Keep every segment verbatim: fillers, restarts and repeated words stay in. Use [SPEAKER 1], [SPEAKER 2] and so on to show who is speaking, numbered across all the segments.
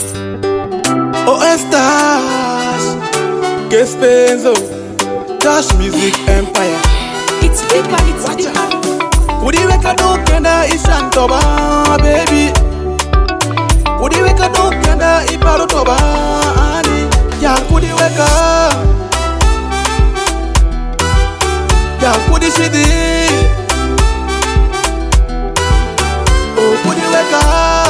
[SPEAKER 1] Oh, estás, que penso, Dash Music Empire.
[SPEAKER 2] It's deeper, it's deeper.
[SPEAKER 1] Kudi weka do kenda isantoba, baby. Kudi weka do kenda iparotoba, ani. Ya kudi weka, ya kudi shidi. Oh, kudi weka.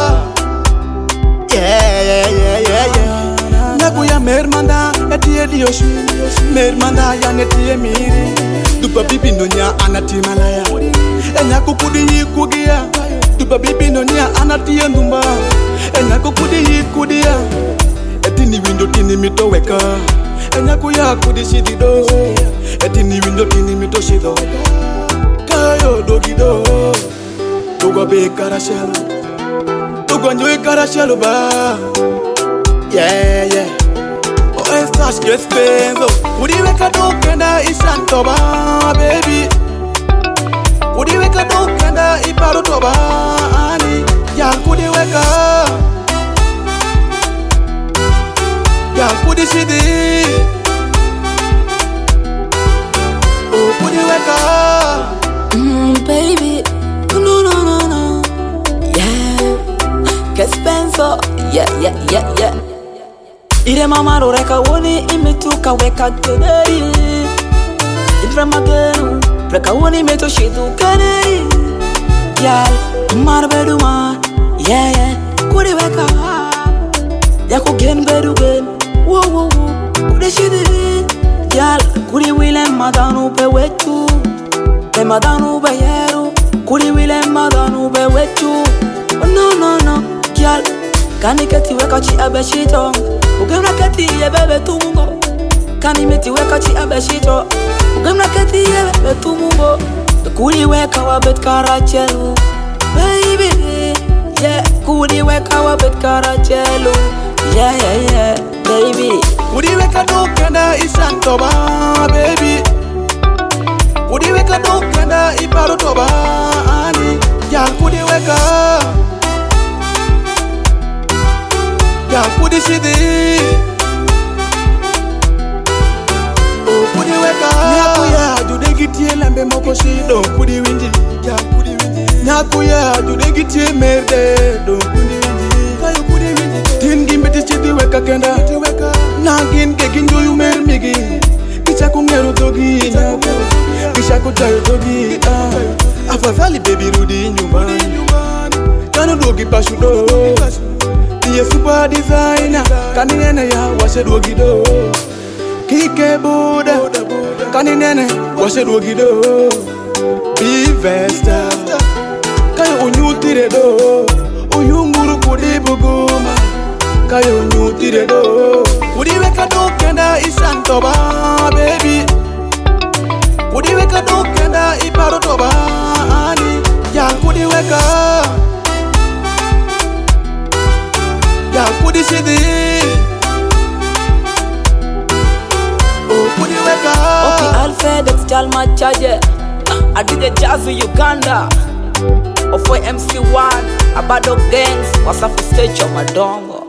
[SPEAKER 1] Yeah, yeah, yeah, yeah, yeah. Nakuya mermanda, etie dioshi. Mermanda ya netie miri. Dupa bibi nonya anatima laya. Enya kukudi yikugia. Dupa bibi nonya anatia ndumba. Enya kukudi yikudia. Etini window tini mito weka. Enya kuya kudi shidido. Etini window tini mito shido. Kayo dogido. Tugo be karashelo. Tugo njoy karashelo ba. Yeah, yeah. Oh, estás que penso. Kudi weka do kenda isantoba, baby. Kudi weka do kenda iparotoba, ani. Ya kudi weka, ya kudi shidi. Oh, kudi weka.
[SPEAKER 2] Mm, baby, no, no, no, no. Yeah, que penso. Yeah, yeah, yeah, yeah. Ire mama roreka woni imetuka weka keneri. Ire magenu reka woni meto shidu keneri. Yal marbeduma yeah yeah kuri weka ya ku gen bedu gen wo wo wo kuri shidi. Yal kuri wile madanu be wetu be madanu be yeru kuri wile madanu be wetu. No no no yal kani keti weka chi abeshito. Ugemna keti ye bebe tumungo. Kani meti weka chi abeshito. Ugemna keti ye bebe tumungo. Kuri weka wabet karachelu. Baby, yeah. Kuri weka wabet karachelu. Yeah, yeah, yeah, baby.
[SPEAKER 1] Kuri weka do kenda isantoba, baby. Kuri weka do kenda iparotoba, ani. Ya kuri weka, ya kudi shidi. Oh, kudi weka. Nyakuya jude gitie lembe moko shido. Kudi winji, ya kudi winji. Nyakuya jude gitie merde. Do kudi winji, kayo kudi winji. Tingi mbeti shidi weka kenda. Nagin kekin joyu mer migi. Kisha kungeru togi. Kisha kuchayo togi. Afadhali baby rudi nyumbani. Kano dogi pashudo. Ye super designer, kaninene ya washe dogido. Kike buda, kaninene washe dogido. Be vesta, kayo unyutire do. Uyunguru kudi buguma, kayo unyutire do. Kudi weka do kenda isantoba, baby. Kudi weka do kenda iparotoba, ani. Ya kudi weka, ya kudi shidi. Oh, kudi weka.
[SPEAKER 2] Okay, Alfred, it's Jalma Chaje. I did the jazz with Uganda. Of M C one, Abado Gangs, was a stage of Madongo.